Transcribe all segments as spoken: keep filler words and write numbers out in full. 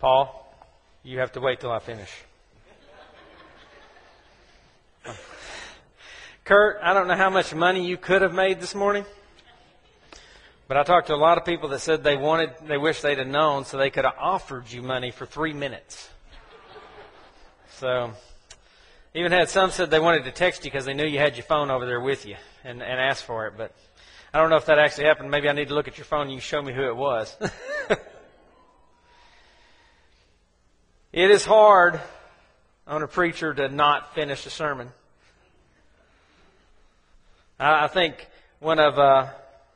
Paul, you have to wait till I finish. Kurt, I don't know how much money you could have made this morning, but I talked to a lot of people that said they wanted, they wish they'd have known so they could have offered you money for three minutes. So, even had some said they wanted to text you because they knew you had your phone over there with you and, and asked for it, but I don't know if that actually happened. Maybe I need to look at your phone and you can show me who it was. It is hard on a preacher to not finish a sermon. I think one of uh,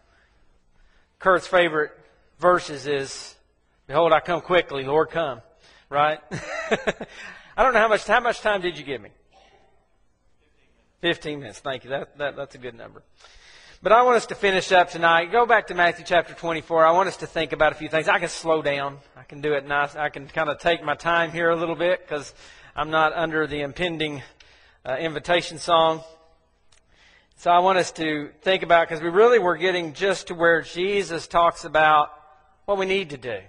Kurt's favorite verses is, "Behold, I come quickly, Lord, come." Right? I don't know how much how much time did you give me? Fifteen minutes. Thank you. That, that that's a good number. But I want us to finish up tonight. Go back to Matthew chapter twenty-four. I want us to think about a few things. I can slow down. I can do it nice. I can kind of take my time here a little bit because I'm not under the impending uh, invitation song. So I want us to think about, because we really were getting just to where Jesus talks about what we need to do.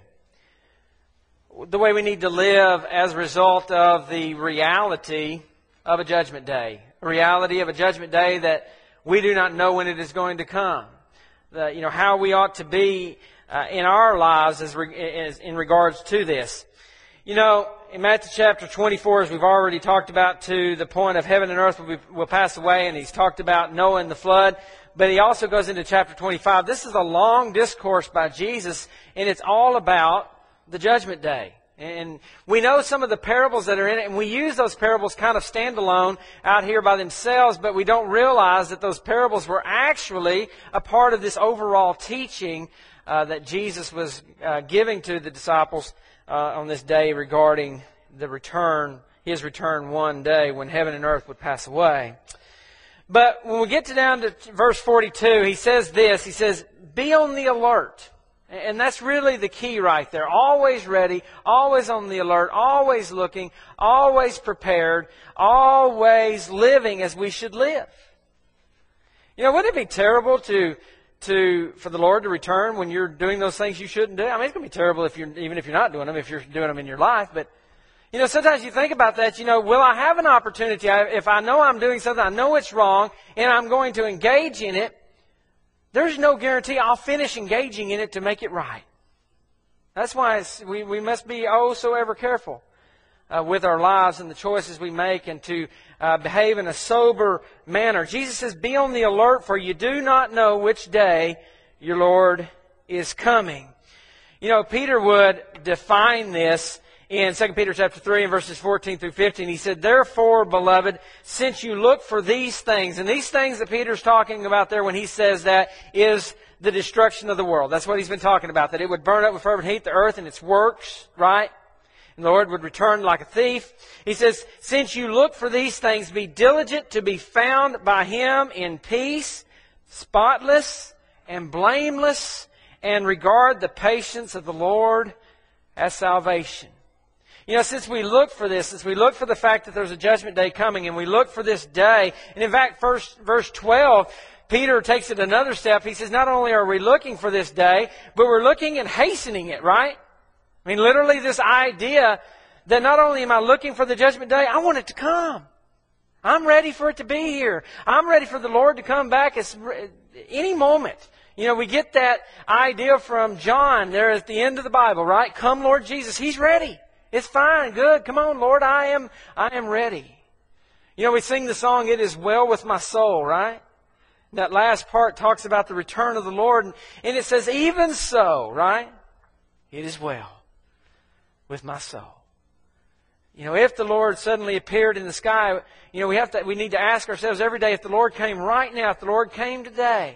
The way we need to live as a result of the reality of a judgment day. A reality of a judgment day that we do not know when it is going to come. The, you know, how we ought to be uh, in our lives as, re, as in regards to this. You know, in Matthew chapter twenty-four, as we've already talked about, to the point of heaven and earth will, be, will pass away, and he's talked about Noah and the flood. But he also goes into chapter twenty-five. This is a long discourse by Jesus, and it's all about the judgment day. And we know some of the parables that are in it, and we use those parables kind of standalone out here by themselves, but we don't realize that those parables were actually a part of this overall teaching uh, that Jesus was uh, giving to the disciples uh, on this day regarding the return, His return one day when heaven and earth would pass away. But when we get to down to verse forty-two, he says this, he says, "Be on the alert." And that's really the key right there. Always ready, always on the alert, always looking, always prepared, always living as we should live. You know, wouldn't it be terrible to to for the Lord to return when you're doing those things you shouldn't do? I mean, it's going to be terrible if you're even if you're not doing them, if you're doing them in your life. But, you know, sometimes you think about that, you know, will I have an opportunity? If I know I'm doing something, I know it's wrong, and I'm going to engage in it, there's no guarantee I'll finish engaging in it to make it right. That's why it's, we, we must be oh so ever careful uh, with our lives and the choices we make, and to uh, behave in a sober manner. Jesus says, "Be on the alert, for you do not know which day your Lord is coming." You know, Peter would define this in Second Peter chapter three and verses fourteen through fifteen. He said, "Therefore, beloved, since you look for these things," and these things that Peter's talking about there when he says that is the destruction of the world. That's what he's been talking about, that it would burn up with fervent heat, the earth and its works, right? And the Lord would return like a thief. He says, "Since you look for these things, be diligent to be found by Him in peace, spotless and blameless, and regard the patience of the Lord as salvation." You know, since we look for this, since we look for the fact that there's a judgment day coming, and we look for this day, and in fact, first, verse twelve, Peter takes it another step. He says, not only are we looking for this day, but we're looking and hastening it, right? I mean, literally this idea that not only am I looking for the judgment day, I want it to come. I'm ready for it to be here. I'm ready for the Lord to come back at any moment. You know, we get that idea from John there at the end of the Bible, right? Come, Lord Jesus. He's ready. It's fine, good. Come on, Lord, I am I am ready. You know, we sing the song, "It is well with my soul," right? That last part talks about the return of the Lord, and, and it says, "Even so," right? "It is well with my soul." You know, if the Lord suddenly appeared in the sky, you know, we have to we need to ask ourselves every day, if the Lord came right now, if the Lord came today,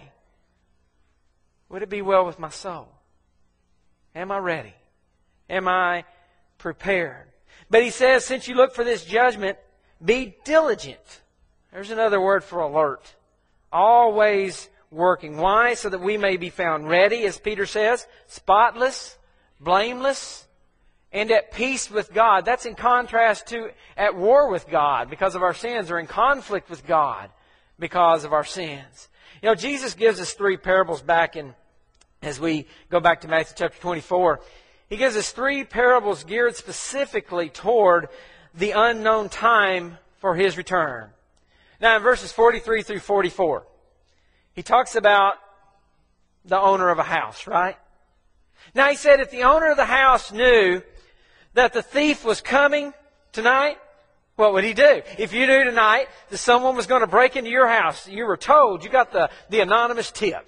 would it be well with my soul? Am I ready? Am I prepared? But he says, since you look for this judgment, be diligent. There's another word for alert. Always working. Why? So that we may be found ready, as Peter says, spotless, blameless, and at peace with God. That's in contrast to at war with God because of our sins, or in conflict with God because of our sins. You know, Jesus gives us three parables back in, as we go back to Matthew chapter twenty-four. He gives us three parables geared specifically toward the unknown time for His return. Now in verses forty-three through forty-four, He talks about the owner of a house, right? Now He said if the owner of the house knew that the thief was coming tonight, what would he do? If you knew tonight that someone was going to break into your house, you were told, you got the, the anonymous tip.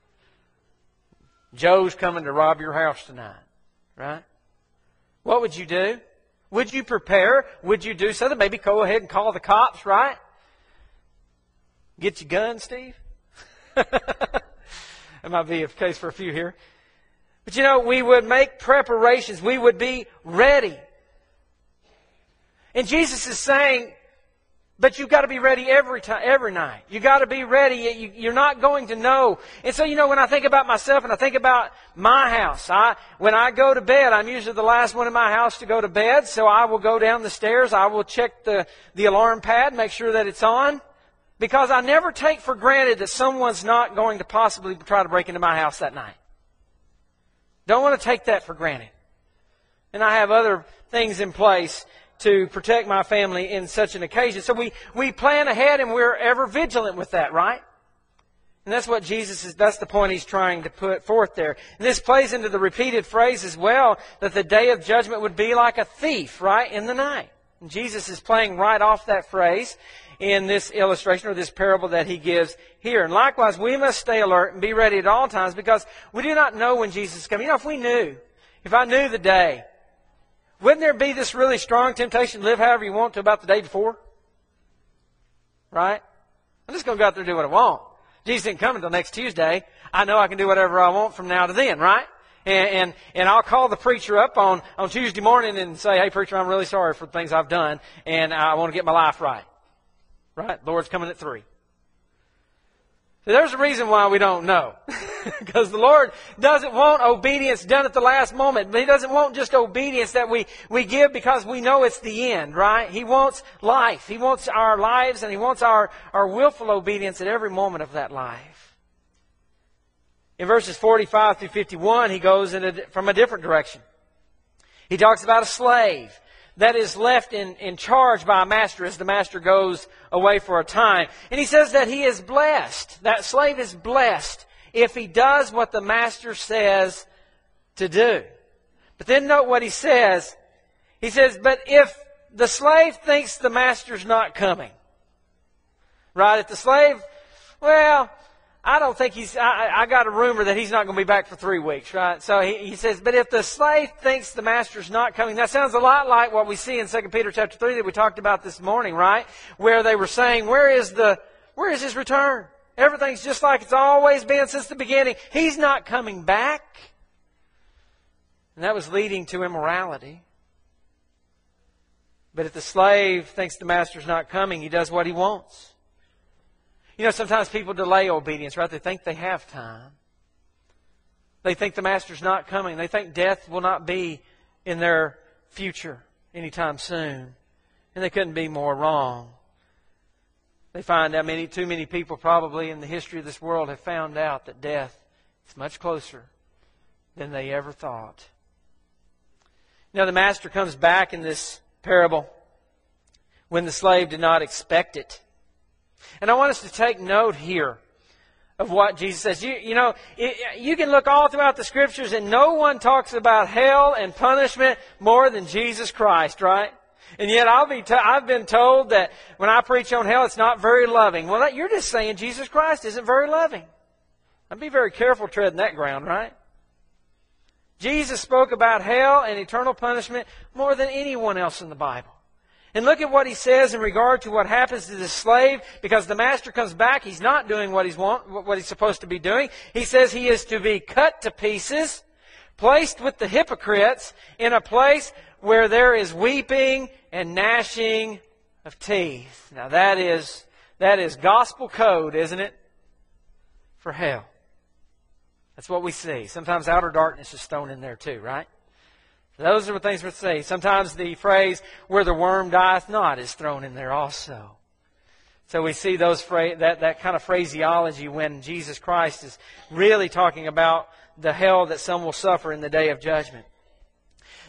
Joe's coming to rob your house tonight, right? What would you do? Would you prepare? Would you do something? Maybe go ahead and call the cops, right? Get your gun, Steve? That might be a case for a few here. But you know, we would make preparations. We would be ready. And Jesus is saying, but you've got to be ready every time, every night. You've got to be ready. You, you're not going to know. And so, you know, when I think about myself and I think about my house, I, when I go to bed, I'm usually the last one in my house to go to bed. So I will go down the stairs. I will check the, the alarm pad, make sure that it's on. Because I never take for granted that someone's not going to possibly try to break into my house that night. Don't want to take that for granted. And I have other things in place to protect my family in such an occasion. So we, we plan ahead and we're ever vigilant with that, right? And that's what Jesus is, that's the point He's trying to put forth there. And this plays into the repeated phrase as well, that the day of judgment would be like a thief, right, in the night. And Jesus is playing right off that phrase in this illustration or this parable that He gives here. And likewise, we must stay alert and be ready at all times because we do not know when Jesus is coming. You know, if we knew, if I knew the day, wouldn't there be this really strong temptation to live however you want to about the day before? Right? I'm just going to go out there and do what I want. Jesus didn't come until next Tuesday. I know I can do whatever I want from now to then, right? And, and, and I'll call the preacher up on, on Tuesday morning and say, hey, preacher, I'm really sorry for the things I've done, and I want to get my life right. Right? The Lord's coming at three. So there's a reason why we don't know. Because the Lord doesn't want obedience done at the last moment. But He doesn't want just obedience that we, we give because we know it's the end, right? He wants life. He wants our lives and He wants our, our willful obedience at every moment of that life. In verses forty-five through fifty-one, He goes in a, from a different direction. He talks about a slave that is left in, in charge by a master as the master goes away for a time. And He says that he is blessed. That slave is blessed if he does what the master says to do. But then note what He says. He says, but if the slave thinks the master's not coming, right? If the slave, well, I don't think he's, I, I got a rumor that he's not going to be back for three weeks, right? So he, he says, but if the slave thinks the master's not coming, that sounds a lot like what we see in Second Peter chapter three that we talked about this morning, right? Where they were saying, where is the, where is His return? Everything's just like it's always been since the beginning. He's not coming back. And that was leading to immorality. But if the slave thinks the master's not coming, he does what he wants. You know, sometimes people delay obedience, right? They think they have time. They think the master's not coming. They think death will not be in their future anytime soon. And they couldn't be more wrong. They find out many, too many people probably in the history of this world have found out that death is much closer than they ever thought. Now the master comes back in this parable when the slave did not expect it. And I want us to take note here of what Jesus says. You, you know, it, you can look all throughout the Scriptures and no one talks about hell and punishment more than Jesus Christ, right? And yet I'll be t- I've been told that when I preach on hell, it's not very loving. Well, that, you're just saying Jesus Christ isn't very loving. I'd be very careful treading that ground, right? Jesus spoke about hell and eternal punishment more than anyone else in the Bible. And look at what He says in regard to what happens to this slave, because the master comes back, he's not doing what he's want, what he's supposed to be doing. He says he is to be cut to pieces, placed with the hypocrites in a place where there is weeping and gnashing of teeth. Now that is that is gospel code, isn't it? For hell. That's what we see. Sometimes outer darkness is thrown in there too, right? Those are the things we see. Sometimes the phrase, where the worm dieth not, is thrown in there also. So we see those phra- that, that kind of phraseology when Jesus Christ is really talking about the hell that some will suffer in the day of judgment.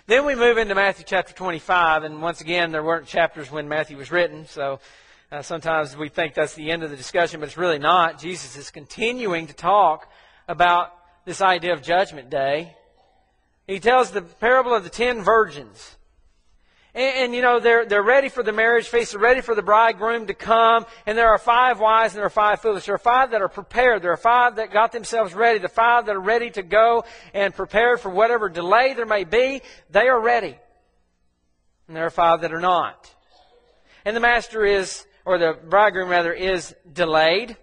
Then we move into Matthew chapter twenty-five, and once again, there weren't chapters when Matthew was written, so uh, sometimes we think that's the end of the discussion, but it's really not. Jesus is continuing to talk about this idea of Judgment Day. He tells the parable of the ten virgins. And, and you know, they're, they're ready for the marriage feast, they're ready for the bridegroom to come, and there are five wise and there are five foolish. There are five that are prepared. There are five that got themselves ready. The five that are ready to go and prepared for whatever delay there may be, they are ready. And there are five that are not. And the master is, or the bridegroom rather, is delayed.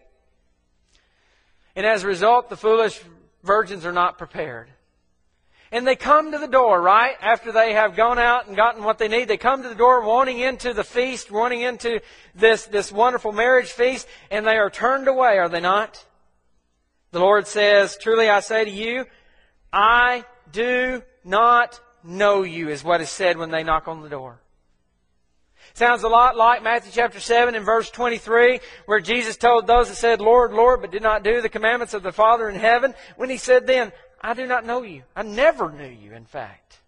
And as a result, the foolish virgins are not prepared. And they come to the door, right? After they have gone out and gotten what they need, they come to the door wanting into the feast, wanting into this, this wonderful marriage feast, and they are turned away, are they not? The Lord says, truly I say to you, I do not know you, is what is said when they knock on the door. Sounds a lot like Matthew chapter seven and verse twenty-three, where Jesus told those that said, Lord, Lord, but did not do the commandments of the Father in heaven, when He said then, I do not know you. I never knew you, in fact.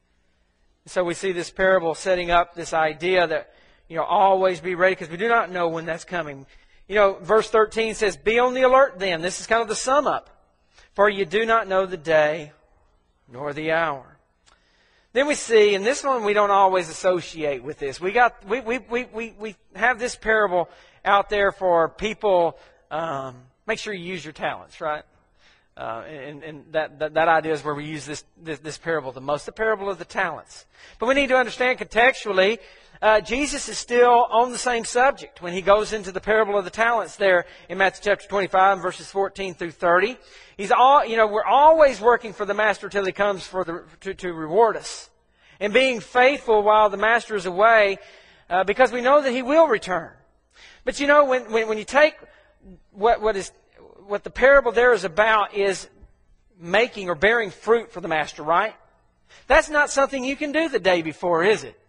So we see this parable setting up this idea that, you know, always be ready, because we do not know when that's coming. You know, verse thirteen says, be on the alert then. This is kind of the sum up. For you do not know the day nor the hour. Then we see, and this one we don't always associate with this. We got we we we we, we have this parable out there for people. Um, make sure you use your talents, right? Uh, and and that, that, that idea is where we use this, this, this parable the most, the parable of the talents. But we need to understand contextually, uh, Jesus is still on the same subject when He goes into the parable of the talents there in Matthew chapter twenty-five, verses fourteen through thirty. He's all, you know, we're always working for the Master till He comes for the, to, to reward us. And being faithful while the Master is away, uh, because we know that He will return. But you know, when, when, when you take what, what is... what the parable there is about is making or bearing fruit for the Master, right? That's not something you can do the day before, is it?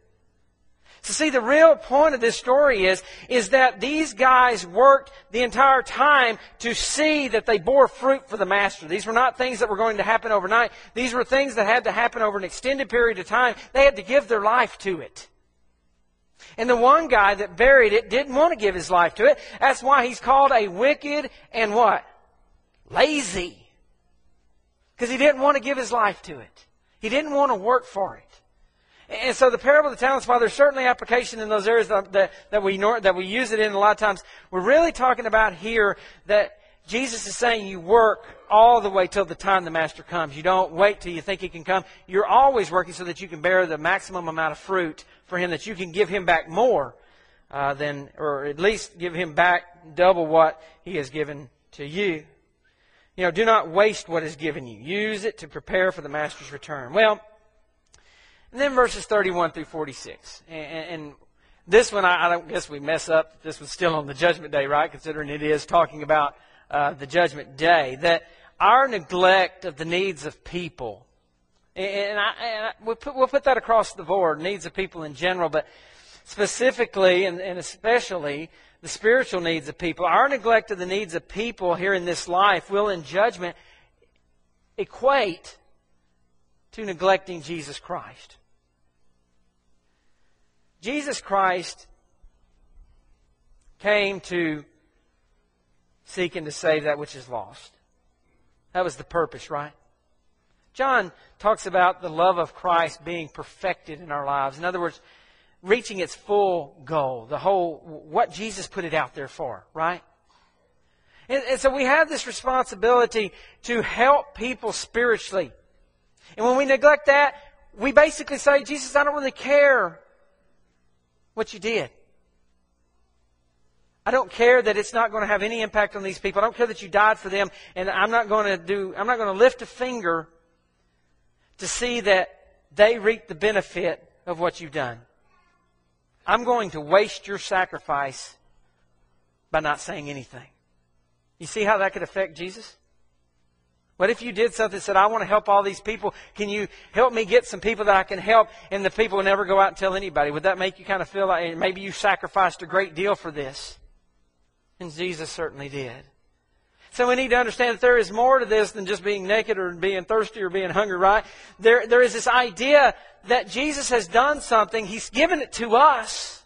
So see, the real point of this story is, is that these guys worked the entire time to see that they bore fruit for the Master. These were not things that were going to happen overnight. These were things that had to happen over an extended period of time. They had to give their life to it. And the one guy that buried it didn't want to give his life to it. That's why he's called a wicked and what? Lazy. Because he didn't want to give his life to it. He didn't want to work for it. And so the parable of the talents, while there's certainly application in those areas that, that, that, we, that we use it in a lot of times, we're really talking about here that Jesus is saying you work all the way till the time the Master comes. You don't wait till you think He can come. You're always working so that you can bear the maximum amount of fruit for Him, that you can give Him back more uh, than, or at least give Him back double what He has given to you. You know, do not waste what is given you. Use it to prepare for the Master's return. Well, and then verses thirty-one through forty-six. And, and this one, I, I don't guess we mess up. This was still on the Judgment Day, right? Considering it is talking about uh, the Judgment Day. That our neglect of the needs of people, and, I, and I, we'll, put, we'll put that across the board, needs of people in general, but specifically and, and especially the spiritual needs of people. Our neglect of the needs of people here in this life will in judgment equate to neglecting Jesus Christ. Jesus Christ came to seek and to save that which is lost. That was the purpose, right? John talks about the love of Christ being perfected in our lives. In other words, reaching its full goal. The whole, what Jesus put it out there for, right? And, and so we have this responsibility to help people spiritually. And when we neglect that, we basically say, Jesus, I don't really care what you did. I don't care that it's not going to have any impact on these people. I don't care that you died for them, and I'm not going to do, I'm not going to lift a finger to see that they reap the benefit of what you've done. I'm going to waste your sacrifice by not saying anything. You see how that could affect Jesus? What if you did something that said, I want to help all these people. Can you help me get some people that I can help? And the people will never go out and tell anybody. Would that make you kind of feel like maybe you sacrificed a great deal for this? And Jesus certainly did. So we need to understand that there is more to this than just being naked or being thirsty or being hungry, right? There, there is this idea that Jesus has done something. He's given it to us.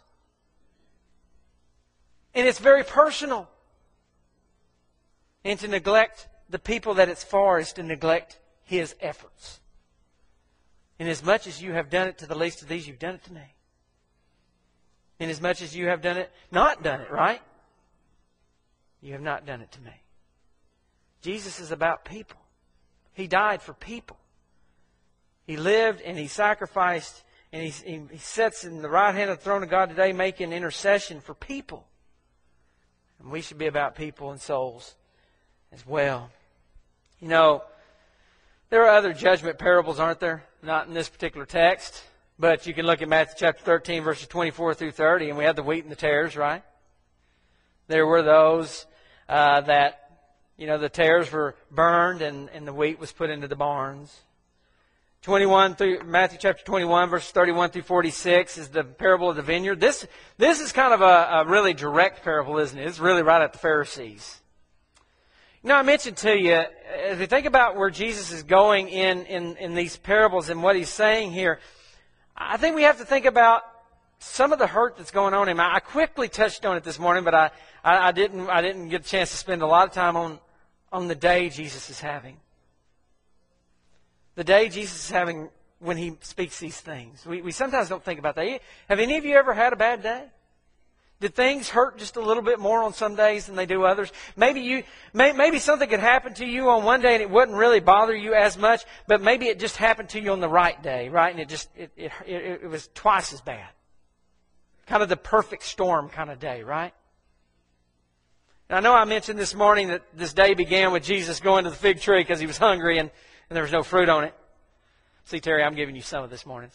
And it's very personal. And to neglect the people that it's for is to neglect His efforts. And as much as you have done it to the least of these, you've done it to me. And as much as you have done it, not done it, right? You have not done it to me. Jesus is about people. He died for people. He lived and He sacrificed, and He, he sits in the right hand of the throne of God today making intercession for people. And we should be about people and souls as well. You know, there are other judgment parables, aren't there? Not in this particular text. But you can look at Matthew chapter thirteen, verses twenty-four through thirty, and we have the wheat and the tares, right? There were those uh, that, you know, the tares were burned and, and the wheat was put into the barns. twenty-one through Matthew chapter twenty-one, verses thirty-one through forty-six is the parable of the vineyard. This this is kind of a, a really direct parable, isn't it? It's really right at the Pharisees. You know, I mentioned to you, if you think about where Jesus is going in, in, in these parables and what He's saying here, I think we have to think about some of the hurt that's going on in Him. I quickly touched on it this morning, but I, I, I didn't I didn't get a chance to spend a lot of time on, on the day Jesus is having. The day Jesus is having when He speaks these things. We, we sometimes don't think about that. Have any of you ever had a bad day? Did things hurt just a little bit more on some days than they do others? Maybe you, may, maybe something could happen to you on one day and it wouldn't really bother you as much, but maybe it just happened to you on the right day, right? And it just it it, it, it was twice as bad. Kind of the perfect storm kind of day, right? And I know I mentioned this morning that this day began with Jesus going to the fig tree because He was hungry and, and there was no fruit on it. See, Terry, I'm giving you some of this morning.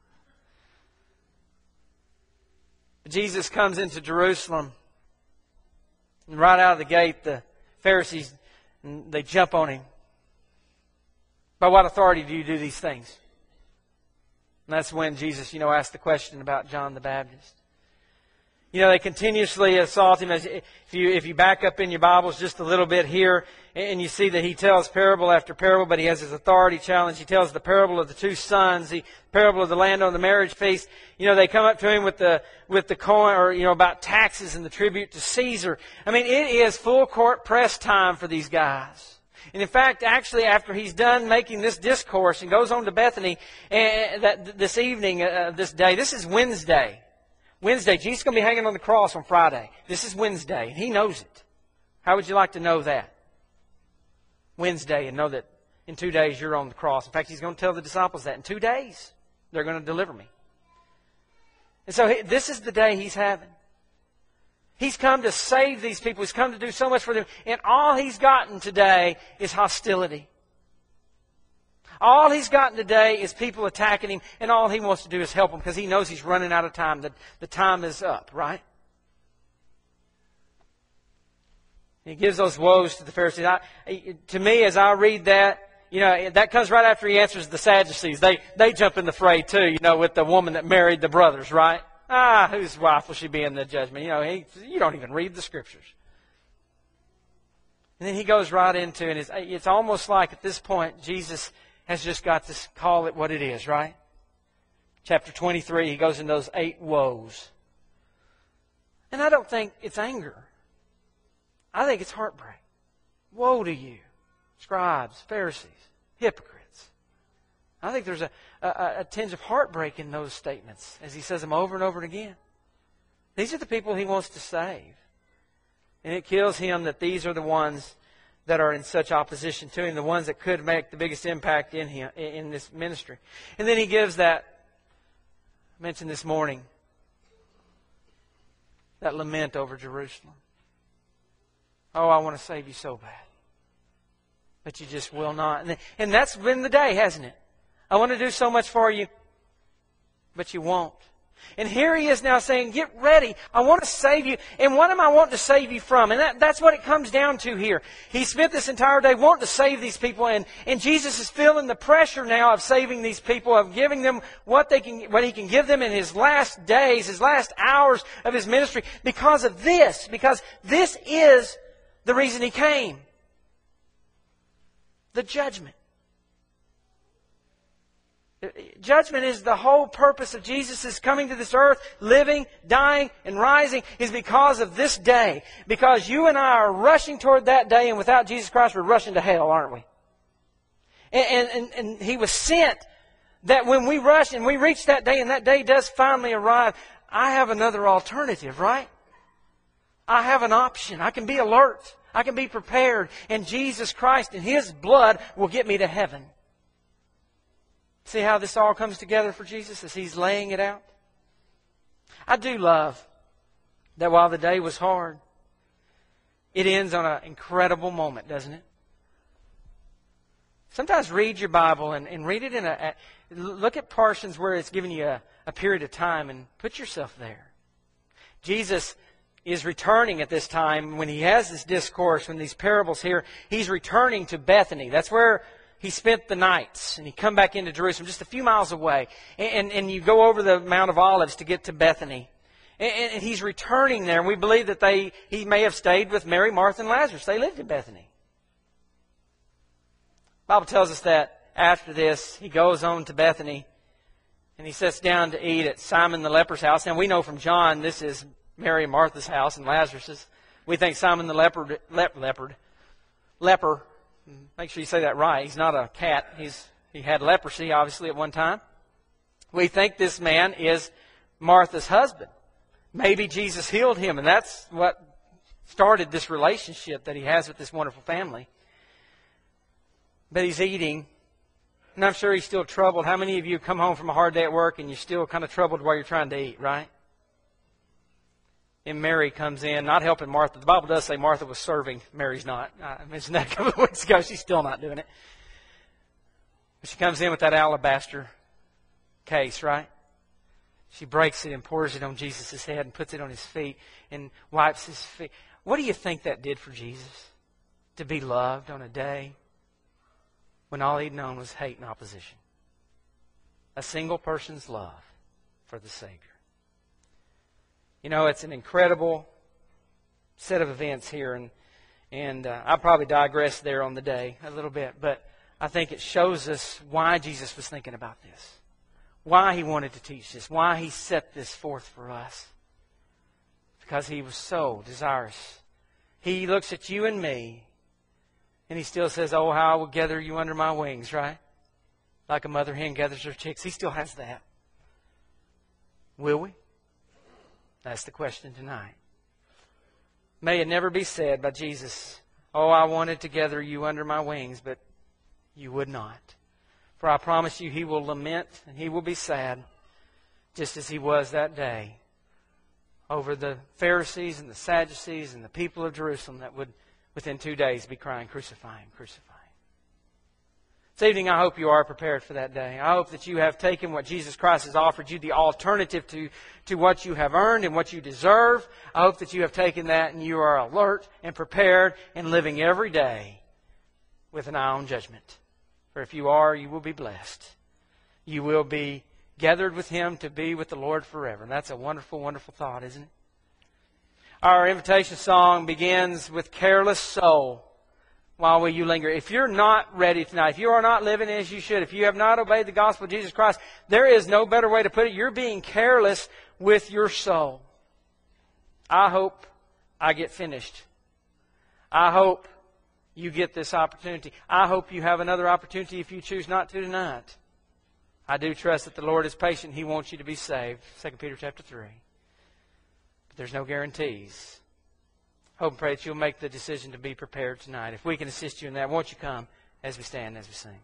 Jesus comes into Jerusalem, and right out of the gate, the Pharisees, they jump on Him. By what authority do you do these things? And that's when Jesus, you know, asked the question about John the Baptist. You know, they continuously assault Him. If you, if you back up in your Bibles just a little bit here, and you see that He tells parable after parable, but He has His authority challenge. He tells the parable of the two sons, the parable of the land on the marriage feast. You know, they come up to Him with the with the coin, or, you know, about taxes and the tribute to Caesar. I mean, it is full court press time for these guys. And in fact, actually, after He's done making this discourse and goes on to Bethany and that this evening, uh, this day, this is Wednesday. Wednesday, Jesus is going to be hanging on the cross on Friday. This is Wednesday, and He knows it. How would you like to know that? Wednesday, and know that in two days you're on the cross. In fact, He's going to tell the disciples that in two days they're going to deliver Me. And so this is the day He's having. He's come to save these people. He's come to do so much for them. And all He's gotten today is hostility. All He's gotten today is people attacking Him, and all He wants to do is help them because He knows He's running out of time. The, the time is up, right? He gives those woes to the Pharisees. I, to me, as I read that, you know, that comes right after He answers the Sadducees. They they jump in the fray too, you know, with the woman that married the brothers, right? Ah, whose wife will she be in the judgment? You know, he, you don't even read the Scriptures. And then He goes right into, and it's, it's almost like at this point, Jesus has just got to call it what it is, right? Chapter twenty-three, He goes into those eight woes. And I don't think it's anger. I think it's heartbreak. Woe to you, scribes, Pharisees, hypocrites. I think there's a, a, a tinge of heartbreak in those statements as He says them over and over again. These are the people He wants to save. And it kills Him that these are the ones that are in such opposition to Him, the ones that could make the biggest impact in Him, in this ministry. And then He gives that, I mentioned this morning, that lament over Jerusalem. Oh, I want to save you so bad. But you just will not. And, and that's been the day, hasn't it? I want to do so much for you, but you won't. And here He is now saying, get ready. I want to save you. And what am I wanting to save you from? And that, that's what it comes down to here. He spent this entire day wanting to save these people. And, and Jesus is feeling the pressure now of saving these people, of giving them what they can, what He can give them in His last days, His last hours of His ministry. Because of this. Because this is the reason He came. the judgment. Judgment is the whole purpose of Jesus' coming to this earth, living, dying, and rising, is because of this day. Because you and I are rushing toward that day, and without Jesus Christ, we're rushing to hell, aren't we? And, and, and He was sent that when we rush and we reach that day, and that day does finally arrive, I have another alternative, right? I have an option. I can be alert. I can be prepared. And Jesus Christ and His blood will get me to heaven. See how this all comes together for Jesus as He's laying it out? I do love that while the day was hard, it ends on an incredible moment, doesn't it? Sometimes read your Bible and, and read it in a, a... Look at portions where it's giving you a, a period of time and put yourself there. Jesus is returning at this time when He has this discourse, when these parables here, He's returning to Bethany. That's where He spent the nights, and He come back into Jerusalem just a few miles away. And, and, and you go over the Mount of Olives to get to Bethany. And, and He's returning there, and we believe that they He may have stayed with Mary, Martha, and Lazarus. They lived in Bethany. The Bible tells us that after this, He goes on to Bethany, and He sits down to eat at Simon the leper's house. And we know from John this is Mary and Martha's house and Lazarus's. We think Simon the leopard, lep, leopard, leper, make sure you say that right. He's not a cat. He's he had leprosy, obviously, at one time. We think this man is Martha's husband. Maybe Jesus healed him, and that's what started this relationship that He has with this wonderful family. But He's eating, and I'm sure He's still troubled. How many of you come home from a hard day at work and you're still kind of troubled while you're trying to eat, right? And Mary comes in, not helping Martha. The Bible does say Martha was serving. Mary's not. I mentioned that a couple of weeks ago. She's still not doing it. But she comes in with that alabaster case, right? She breaks it and pours it on Jesus' head and puts it on His feet and wipes His feet. What do you think that did for Jesus? To be loved on a day when all He'd known was hate and opposition. A single person's love for the Savior. You know, it's an incredible set of events here, and and uh, I probably digressed there on the day a little bit, but I think it shows us why Jesus was thinking about this, why He wanted to teach this, why He set this forth for us, because He was so desirous. He looks at you and me, and He still says, "Oh, how I will gather you under my wings," right? Like a mother hen gathers her chicks. He still has that. Will we? That's the question tonight. May it never be said by Jesus, "Oh, I wanted to gather you under my wings, but you would not." For I promise you, He will lament and He will be sad, just as He was that day, over the Pharisees and the Sadducees and the people of Jerusalem that would, within two days, be crying, "Crucify Him, crucify Him." This evening, I hope you are prepared for that day. I hope that you have taken what Jesus Christ has offered you, the alternative to, to what you have earned and what you deserve. I hope that you have taken that and you are alert and prepared and living every day with an eye on judgment. For if you are, you will be blessed. You will be gathered with Him to be with the Lord forever. And that's a wonderful, wonderful thought, isn't it? Our invitation song begins with "Careless Soul." While will you linger? If you're not ready tonight, if you are not living as you should, if you have not obeyed the gospel of Jesus Christ, there is no better way to put it. You're being careless with your soul. I hope I get finished. I hope you get this opportunity. I hope you have another opportunity if you choose not to tonight. I do trust that the Lord is patient. He wants you to be saved. Second Peter chapter three. But there's no guarantees. Hope and pray that you'll make the decision to be prepared tonight. If we can assist you in that, won't you come as we stand, as we sing.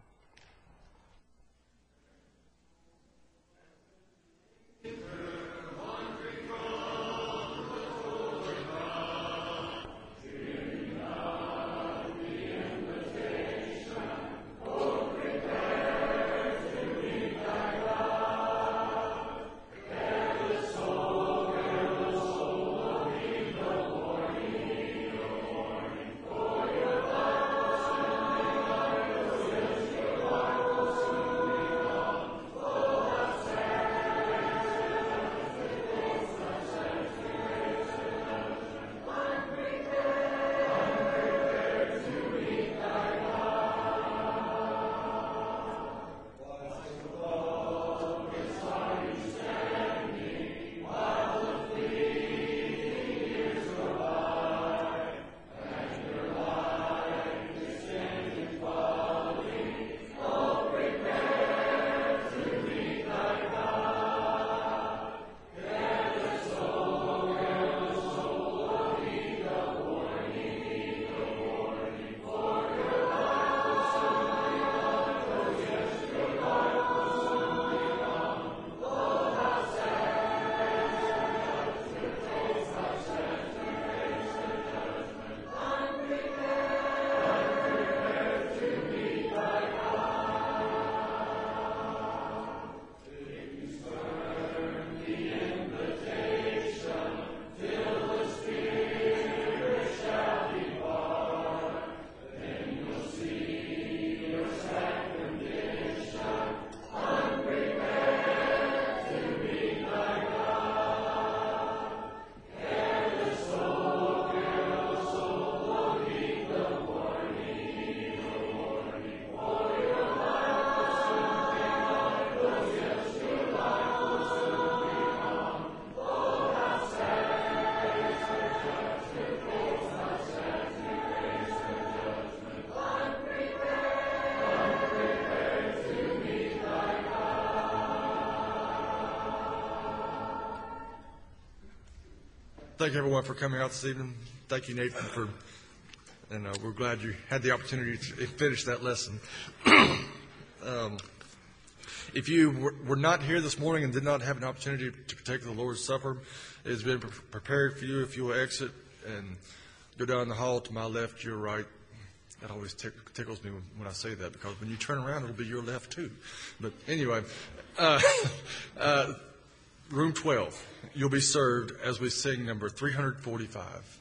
thank everyone for coming out this evening. Thank you, Nathan, for, and uh, we're glad you had the opportunity to finish that lesson. um, if you were, were not here this morning and did not have an opportunity to partake of the Lord's Supper, it has been pre- prepared for you. If you will exit and go down the hall to my left, your right. That always tick- tickles me when, when I say that, because when you turn around, it'll be your left too. But anyway, uh, uh, room twelve, you'll be served as we sing number three forty-five.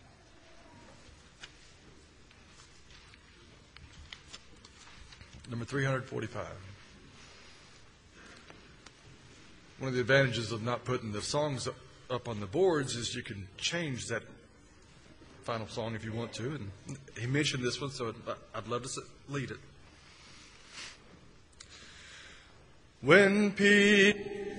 Number three forty-five. One of the advantages of not putting the songs up on the boards is you can change that final song if you want to. And he mentioned this one, so I'd love to lead it. When peace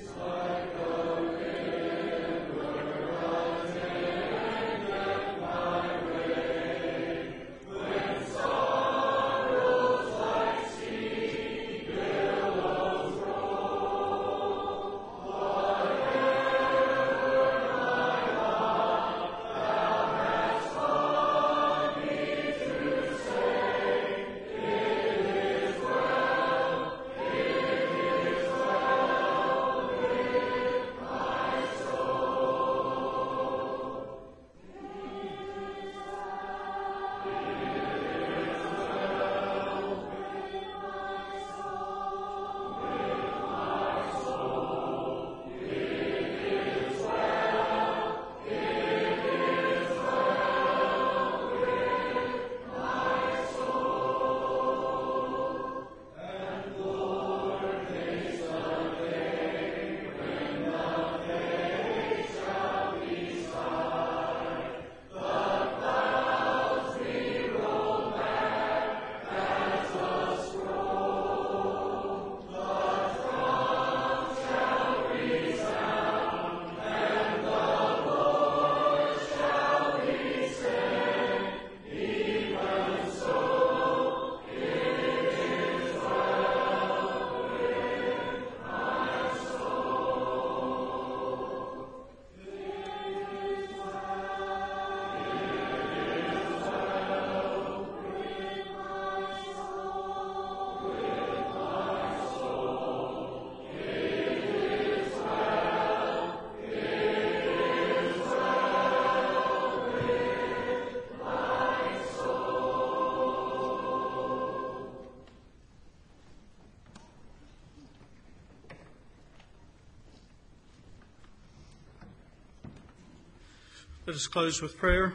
Let us close with prayer.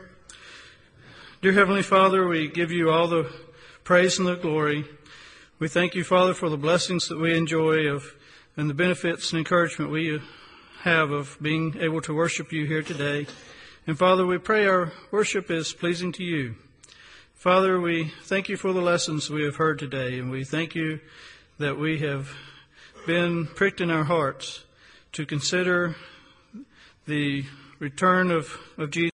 Dear Heavenly Father, we give you all the praise and the glory. We thank you, Father, for the blessings that we enjoy of and the benefits and encouragement we have of being able to worship you here today. And Father, we pray our worship is pleasing to you. Father, we thank you for the lessons we have heard today, and we thank you that we have been pricked in our hearts to consider the return of, of Jesus.